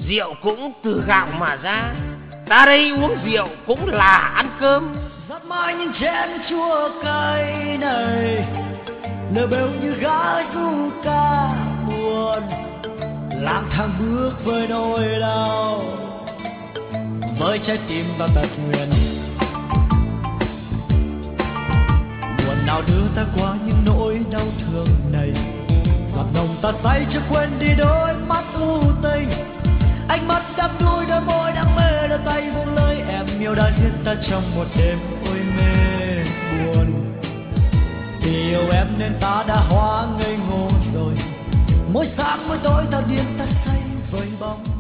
Rượu cũng từ gạo mà ra, ta đây uống rượu cũng là ăn cơm. Giọt mai những chén chua cay này, lờ bêu như gái cu ca buồn, lang thang bước với nỗi đau, với trái tim ta tật nguyền. Buồn nào đưa ta qua những nỗi đau thương này, giọt nồng ta say chưa quên đi đôi mắt u tình, ánh mắt đắm đuối đôi môi đắng mê, đôi tay buông lơi em yêu đã giết ta trong một đêm ôi mê buồn. Vì yêu em nên ta đã hóa ngây ngô rồi, mỗi sáng mỗi tối ta điên ta say với bóng